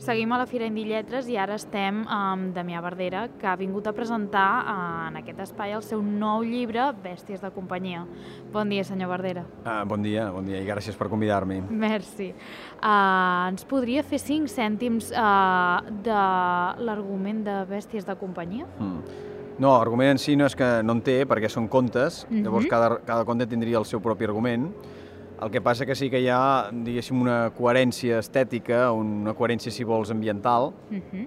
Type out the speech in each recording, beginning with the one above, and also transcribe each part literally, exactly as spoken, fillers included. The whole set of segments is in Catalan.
Seguim a la Fira Indilletres i ara estem amb Damià Verdera, que ha vingut a presentar en aquest espai el seu nou llibre, Bèsties de companyia. Bon dia, senyor Verdera. Ah, bon dia, bon dia i gràcies per convidar-me. Merci. Uh, ens podria fer cinc cèntims uh, de l'argument de Bèsties de companyia? Mm. No, argument en si no és que no en té, perquè són contes, Mhm. llavors cada, cada conte tindria el seu propi argument. El que passa que sí que hi ha, diguéssim, una coherència estètica, una coherència, si vols, ambiental, Uh-huh.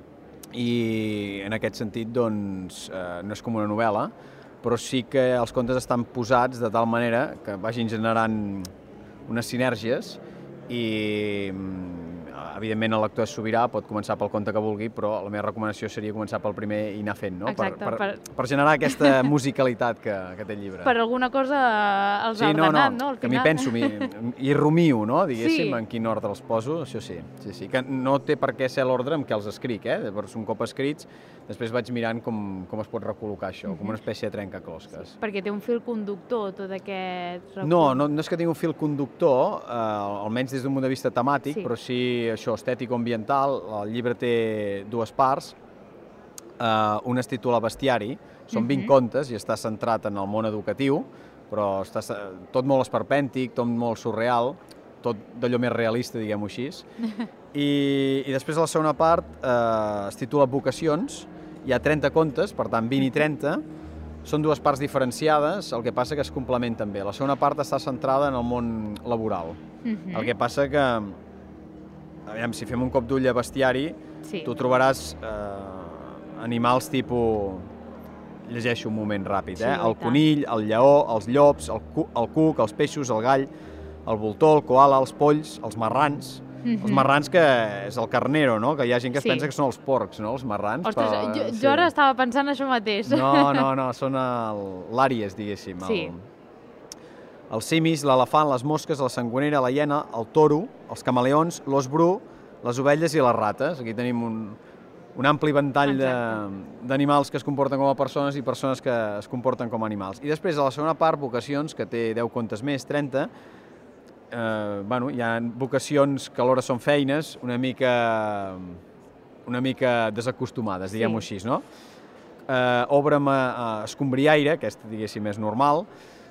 i en aquest sentit, doncs, eh, no és com una novel·la, però sí que els contes estan posats de tal manera que vagin generant unes sinergies i, evidentment, el lector és sobirà, pot començar pel conte que vulgui, però la meva recomanació seria començar pel primer i anar fent, no? Exacte, per, per, per- per generar aquesta musicalitat que, que té el llibre. Per alguna cosa els ha Sí, no, ordenat, no, no? Al que m'hi final. penso m'hi- i rumio, no? Diguéssim, Sí. en quin ordre els poso, això sí, sí, sí, que no té per què ser l'ordre amb què els escric, eh? Llavors, un cop escrits, després vaig mirant com, com es pot recol·locar això, com una espècie de trencaclosques. Perquè té un fil conductor, tot aquest... recull. No, no, no és que tingui un fil conductor, eh, almenys des d'un punt de vista temàtic, Sí. però sí això, estètico-ambiental. El llibre té dues parts. Eh, una es titula Bestiari, són vint Mhm. contes i està centrat en el món educatiu, però està se- tot molt esperpèntic, tot molt surreal, tot d'allò més realista, diguem-ho així. I, I després, a la segona part, eh, es titula Vocacions. Hi ha trenta contes, per tant, vint i trenta. Són dues parts diferenciades, el que passa que es complementen bé. La segona part està centrada en el món laboral. Mhm. El que passa que, aviam, si fem un cop d'ull a Bestiari, Sí. tu trobaràs eh, animals tipus... Llegeixo un moment ràpid, Sí, eh? i El tant. conill, el lleó, els llops, el, cu el cuc, els peixos, el gall, el voltor, el koala, els polls, els marrans. Els Mhm. marrans, que és el carnero, no? Que hi ha gent que es Sí. pensa que són els porcs, no? Els marrans. Ostres, però, jo, sí. jo ara estava pensant això mateix. No, no, no, són l'àries, diguéssim. El, Sí. els simis, l'elefant, les mosques, la sangonera, la hiena, el toro, els camaleons, l'os bru, les ovelles i les rates. Aquí tenim un, un ampli ventall de- d'animals que es comporten com a persones i persones que es comporten com a animals. I després, a la segona part, Vocacions, que té deu contes més, trenta, eh, bueno, hi ha vocacions que alhora són feines una mica, una mica desacostumades, diguem-ho Sí. així, no? Eh, obra eh, escombriaire, aquesta, diguéssim, és normal,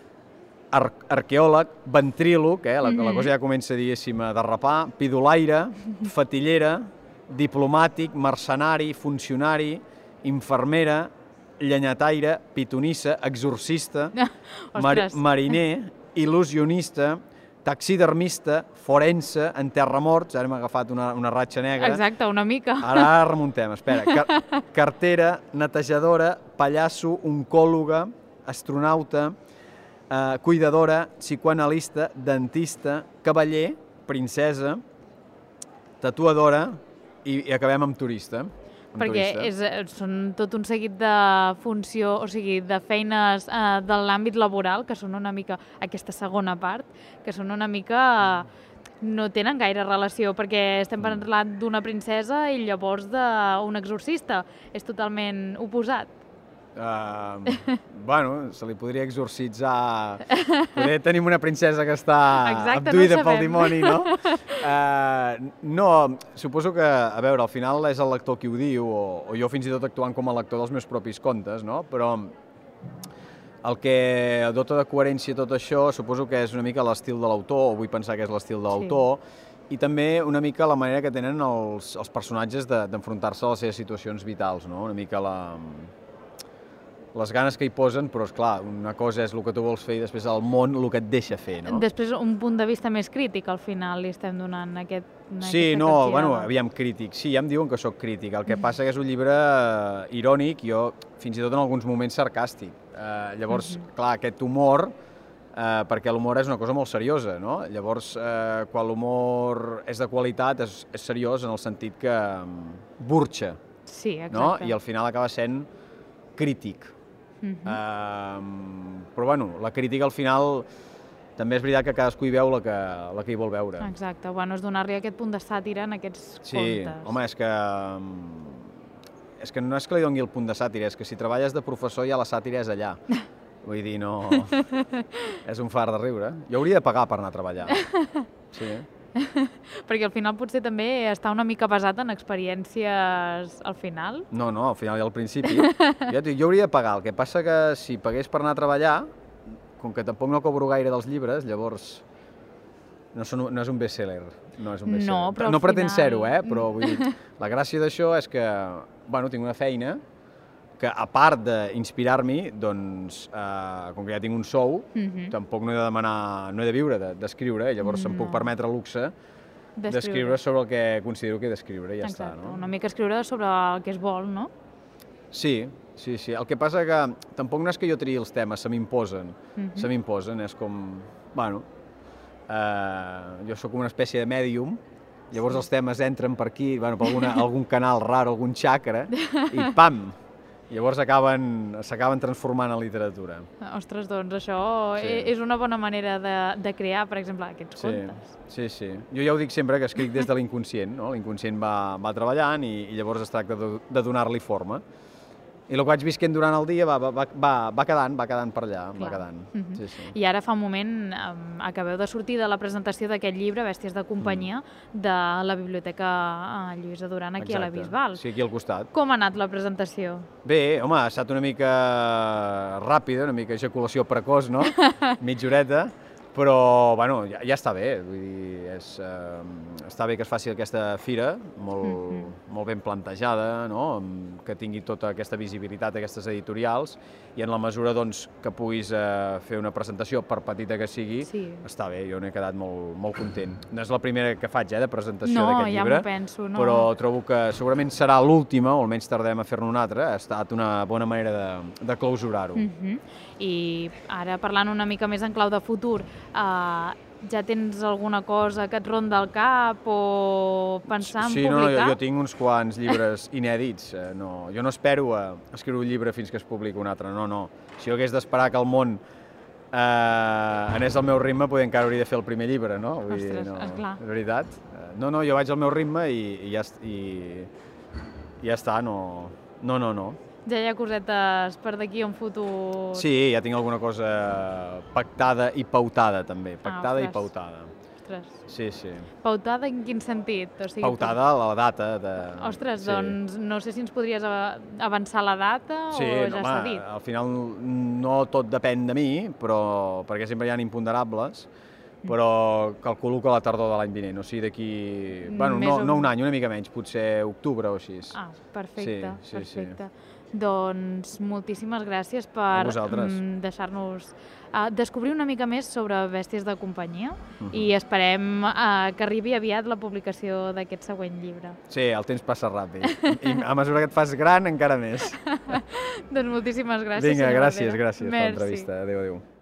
ar arqueòleg, ventríloc, eh? la, la Mhm. cosa ja comença, diguéssim, a derrapar, pidolaire, fatillera, diplomàtic, mercenari, funcionari, infermera, llenyataire, pitonissa, exorcista, mar Ostres. mariner, il·lusionista, taxidermista, forense, enterramorts, ara m'ha agafat una, una ratxa negra. Exacte, una mica. Ara remuntem, espera. Car cartera, netejadora, pallasso, oncòloga, astronauta, eh, cuidadora, psicoanalista, dentista, cavaller, princesa, tatuadora i, i acabem amb turista. amb Perquè turista. és, són tot un seguit de funció, o sigui, de feines eh, de l'àmbit laboral, que són una mica, aquesta segona part, que són una mica... no tenen gaire relació, perquè estem parlant d'una princesa i llavors d'un exorcista. És totalment oposat. Uh, bueno, se li podria exorcitzar... Podria tenir una princesa que està Exacte, abduïda no ho pel sabem. dimoni, no? Uh, no, suposo que, a veure, al final és el lector qui ho diu, o, o jo fins i tot actuant com a lector dels meus propis contes, no? Però el que dota de coherència tot això suposo que és una mica l'estil de l'autor, o vull pensar que és l'estil de l'autor, i també una mica la manera que tenen els, els personatges d'enfrontar-se a les seves situacions vitals, no? Una mica la... les ganes que hi posen, però, és clar, una cosa és el que tu vols fer i després el món el que et deixa fer, no? Després, un punt de vista més crític, al final, li estem donant aquest, Sí, aquesta no, capgirada. bueno, aviam, crític. Sí, ja em diuen que sóc crític. El que passa que és un llibre eh, irònic, jo fins i tot en alguns moments sarcàstic. Eh, llavors, clar, aquest humor, eh, perquè l'humor és una cosa molt seriosa, no? Llavors, eh, quan l'humor és de qualitat, és, és seriós en el sentit que mm, burxa, Sí, exacte. no? I al final acaba sent crític. Mhm. Eh, però, bueno, la crítica al final també és veritat que cadascú hi veu la que, la que hi vol veure. Exacte, bueno, és donar-li aquest punt de sàtira en aquests Sí, contes. home, és que... És que no és que li doni el punt de sàtira, és que si treballes de professor ja la sàtira és allà. Vull dir, no... és un far de riure. Jo hauria de pagar per anar a treballar. Sí. Perquè al final potser també està una mica basat en experiències al final. No, no, al final i al principi. Jo, dic, jo hauria de pagar, el que passa que si pagués per anar a treballar, com que tampoc no cobro gaire dels llibres, llavors no, són, no és un best-seller. No, és un best-seller. No, però al no pretén final... ser-ho, eh? Però vull dir, la gràcia d'això és que, bueno, tinc una feina que, a part d'inspirar-m'hi, doncs, eh, com que ja tinc un sou, Mhm. tampoc no he de demanar, no he de viure de- d'escriure, llavors em puc No. permetre el luxe d'escriure sobre el que considero que he d'escriure i ja està, Exacte, no? una mica escriure sobre el que es vol, no? Sí, sí, sí. El que passa que tampoc no és que jo triï els temes, se m'imposen. Mhm. Se m'imposen, és com... Bueno, eh, jo sóc com una espècie de mèdium, llavors els temes entren per aquí, bueno, per alguna, algun canal raro, algun xacra, i pam! Llavors acaben, s'acaben transformant en literatura. Ostres, doncs això Sí. és una bona manera de, de crear, per exemple, aquests Sí, contes. sí, sí. Jo ja ho dic sempre, que escric des de l'inconscient, no? L'inconscient va, va treballant i, i llavors es tracta de, de donar-li forma. I el que vaig visquent durant el dia va, va, va, va quedant, va quedant per allà, va Clar. quedant. Mhm. Sí, sí. I ara fa un moment um, acabeu de sortir de la presentació d'aquest llibre, Bèsties de companyia, Mm. de la Biblioteca uh, Lluïsa Duran, aquí a la Exacte. Bisbal. Sí, aquí al costat. Com ha anat la presentació? Bé, home, ha estat una mica ràpida, una mica ejaculació precoç, no? Mitja horeta, però, bueno, ja, ja està bé, vull dir, és, eh, està bé que es faci aquesta fira, molt, Mhm. molt ben plantejada, no? Amb- que tingui tota aquesta visibilitat, aquestes editorials, i en la mesura, doncs, que puguis eh, fer una presentació, per petita que sigui, Sí. està bé, jo n'he quedat molt, molt content. No és la primera que faig, eh, de presentació No, d'aquest ja llibre, m'ho penso, no. però trobo que segurament serà l'última, o almenys tardem a fer-ne una altra, ha estat una bona manera de, de clausurar-ho. Mhm. I ara parlant una mica més en clau de futur, uh, ja tens alguna cosa que et ronda al cap o pensar en Sí, no, no, jo, publicar? jo tinc uns quants llibres inèdits. Eh, no, jo no espero a escriure un llibre fins que es publiqui un altre, no, no. Si jo hagués d'esperar que el món eh, anés al meu ritme, potser encara hauria de fer el primer llibre, no? Vull dir, Ostres, no, esclar. és veritat. Eh, No, no, jo vaig al meu ritme i, i, ja, est- i, i ja està, no, no, no, no. Ja hi ha cosetes per d'aquí a un futur... Sí, ja tinc alguna cosa pactada i pautada, també. Pactada i ostres. pautada. Ostres. Sí, sí. Pautada en quin sentit? O sigui, Pautada a la data de... Ostres, sí. doncs no sé si ens podries ava- avançar la data Sí, o no, ja s'ha home, dit. al final no tot depèn de mi, però perquè sempre hi ha imponderables, però calculo que a la tardor de l'any vinent, o sigui, d'aquí... Bueno, Més no, o no un menys. any, una mica menys, potser octubre o així. Ah, perfecte, Sí, sí, sí. perfecte. Doncs moltíssimes gràcies A per vosaltres. mm, deixar-nos uh, descobrir una mica més sobre Bèsties de companyia Mhm. i esperem uh, que arribi aviat la publicació d'aquest següent llibre. Sí, el temps passa ràpid. I a mesura que et fas gran, encara més. Doncs moltíssimes gràcies, Vinga, senyor gràcies, Barrera. gràcies per Merci. l'entrevista. Adéu, adéu.